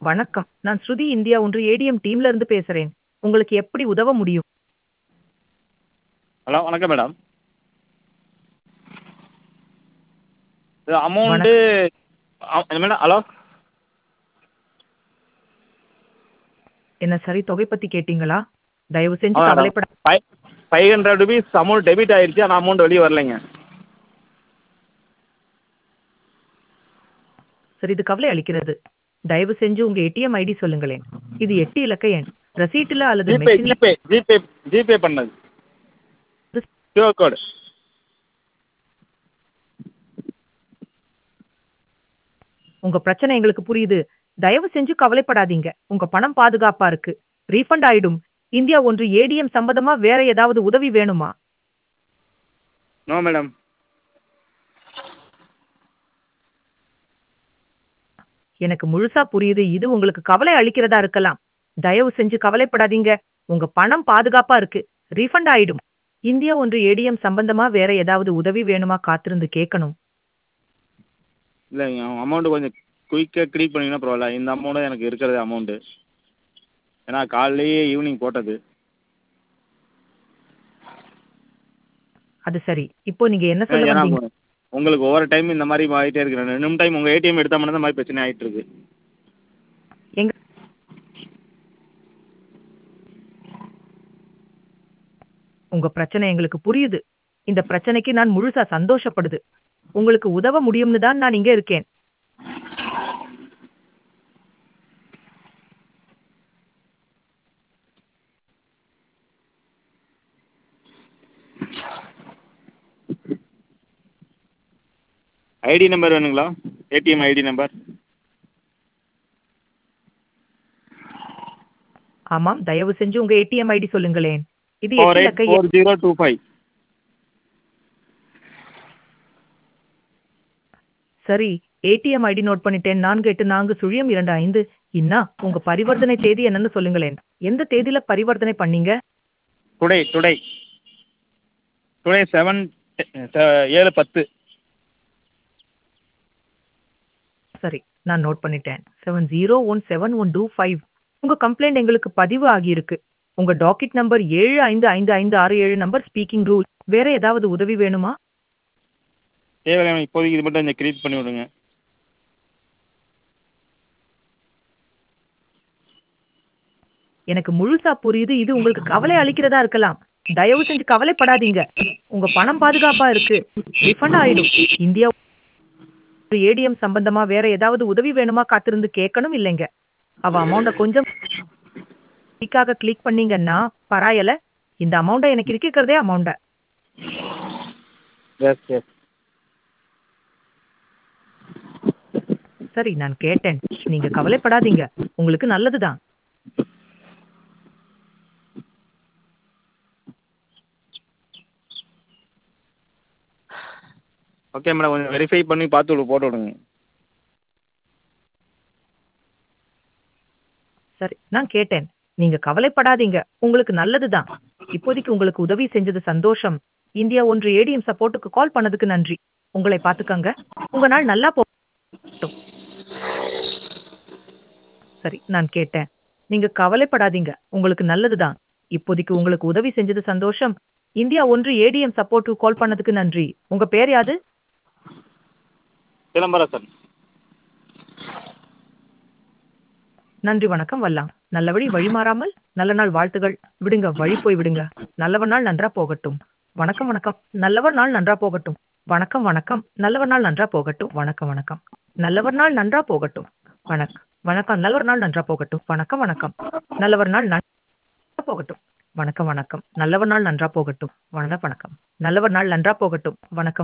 வணக்கம். நான் ஸ்ருதி இந்தியா ஒன்று ஏடிஎம் டீம்ல இருந்து பேசுறேன். உங்களுக்கு எப்படி உதவ முடியும்? ஹலோ வணக்கம் மேடம். இது அமௌண்ட்டு வணக்கம். Madam hello. என்ன சரி தொகை பத்தி கேட்டீங்களா? தயவு செஞ்சு மேடம் கவலைப்பட ஃபைவ் 500 ருபீஸ் அமௌண்ட் டெபிட் ஆயிடுச்சு. ஆனால் அமௌண்ட் வெளியே வரலைங்க. சிறிது கவலை அளிக்கிறது. தயவு செஞ்சு உங்க ஏடிஎம் ஐடி சொல்லுங்களேன். இது 8 இலக்க எண். ரசீட்டுல அல்லது ஜிபே மெஷின்ல ஜிபே ஜிபே ஜிபே பண்ணது. QR code. உங்க பிரச்சனை எங்களுக்கு புரியுது. தயவு செஞ்சு கவலைப்படாதீங்க. உங்க பணம் பாதுகாப்பா இருக்கு. ரீஃபண்ட் ஆயிடும். இந்தியா ஒன்று ஏடிஎம் சம்பந்தமா வேற ஏதாவது உதவி வேணுமா? No madam. எனக்கு முழுசா புரியுது. இது உங்களுக்கு கவலை அளிக்கிறதா இருக்கலாம். தயவு செஞ்சு கவலைப்படாதீங்க. உங்க பணம் பாதுகாப்பா இருக்கு. ரீஃபண்ட் ஆயிடும். இந்தியா ஒன்று ஏடிஎம் சம்பந்தமா வேற ஏதாவது உதவி வேணுமா காத்திருந்து கேட்கணும். இல்லைங்க அமௌண்ட்டு கொஞ்சம் குயிக்காக கிரெடிட் பண்ணிங்கன்னா பரவாயில்ல. இந்த அமௌண்ட் தான் எனக்கு இருக்கிறது அமௌண்ட்டு. ஏன்னா காலையிலேயே ஈவினிங் போட்டது. அது சரி. இப்போ நீங்க என்ன சொல்ல ஏன்னா வந்தீங்க? உங்களுக்கு ஒவ்வொரு டைம் இந்த மாதிரி ஆகிட்டே இருக்கு. 2 டைம் உங்கள் ஏடிஎம் எடுத்தால் மட்டும் தான் இந்த மாதிரி பிரச்சனை ஆகிட்டு இருக்கு. எங்க உங்க பிரச்சனை எங்களுக்கு புரியுது. இந்த பிரச்சனைக்கு நான் முழுசா சந்தோஷப்படுது. உங்களுக்கு உதவ முடியும்னு தான் நான் இங்க இருக்கேன். ஐடி நம்பர் வேணுங்களா? ATM ID number. ஆமாம், தயவு செஞ்சு உங்க ஏடிஎம் ஐடி சொல்லுங்களேன். இது 8 இலக்க எண். 484025. சரி, ஏடிஎம் ஐடி நோட் பண்ணிட்டேன். 484025. இன்னா உங்க பரிவர்த்தனை தேதி என்னன்னு சொல்லுங்களேன். எந்த தேதியில பரிவர்த்தனை பண்ணீங்க? Today today today 7/10. சரி, நான் நோட் பண்ணிட்டேன். 70171225. உங்க கம்ப்ளைண்ட் எங்களுக்கு பதிவு ஆகியிருக்கு. உங்க docket number 755567 number speaking rule. வேற ஏதாவது உதவி வேணுமா? தேவையில்லை இப்போதைக்கு இது மட்டும் கொஞ்சம் கிரியேட் பண்ணி விடுங்க. எனக்கு முழுசா புரியுது. இது உங்களுக்கு கவலை அளிக்கிறதா இருக்கலாம். தயவு செஞ்சு கவலைப்படாதீங்க. உங்க பணம் பாதுகாப்பா இருக்கு. ரிஃபண்ட் ஆயிடும். இந்தியா ஏடிஎம் சம்பந்தமா வேற ஏதாவது உதவி வேணுமா காத்திருந்து கேட்கணும் இல்லைங்க. அவ அமௌண்ட கொஞ்சம் குயிக்காக கிளிக் பண்ணீங்கன்னா பராயல. இந்த அமௌண்ட எனக்கு இருக்கிறதே அமௌண்ட. S S. சரி, நான் கேட்டேன். நீங்க கவலைப்படாதீங்க. உங்களுக்கு நல்லதுதான். ஓகே மேடம், கொஞ்சம் வெரிஃபை பண்ணி பார்த்து போட்டு விடுங்க. சரி, நான் கேட்டேன். நீங்க கவலைப்படாதீங்க. உங்களுக்கு நல்லதுதான். இப்போதைக்கு உங்களுக்கு உதவி செஞ்சது சந்தோஷம். இந்தியா ஒன்று ஏடிஎம் சப்போர்ட்டுக்கு கால் பண்ணதுக்கு நன்றி. உங்களை பாத்துக்கங்க. உங்க நாள் நல்லா போகட்டும். சரி, நான் கேட்டேன். நீங்க கவலைப்படாதீங்க. உங்களுக்கு நல்லதுதான். இப்போதைக்கு உங்களுக்கு உதவி செஞ்சது சந்தோஷம். இந்தியா ஒன்று ஏடிஎம் சப்போர்ட்டுக்கு கால் பண்ணதுக்கு நன்றி. உங்க பேர் யாது? சிலம்பரசன். நன்றி, வணக்கம். வரலாம். நல்ல வழி வழிமாறாமல் நல்ல நாள் வாழ்த்துகள். விடுங்க, வழி போய் விடுங்க. நல்லவர் நாள் நன்றா போகட்டும். வணக்கம் வணக்கம். நல்லவர் நாள் நன்றா போகட்டும். வணக்கம் வணக்கம். நல்லவர் நாள் நன்றா போகட்டும். வணக்கம் வணக்கம். நல்லவர் நாள் நன்றா போகட்டும். வணக்கம் வணக்கம். நல்லவர் நாள் நன்றா போகட்டும். வணக்கம் வணக்கம். நல்லவர் நாள் நன்றா போகட்டும். வணக்கம் வணக்கம். நல்லவர் நாள் நன்றா போகட்டும். வணக்கம் வணக்கம். நல்லவர் நாள் நன்றா போகட்டும். வணக்கம்.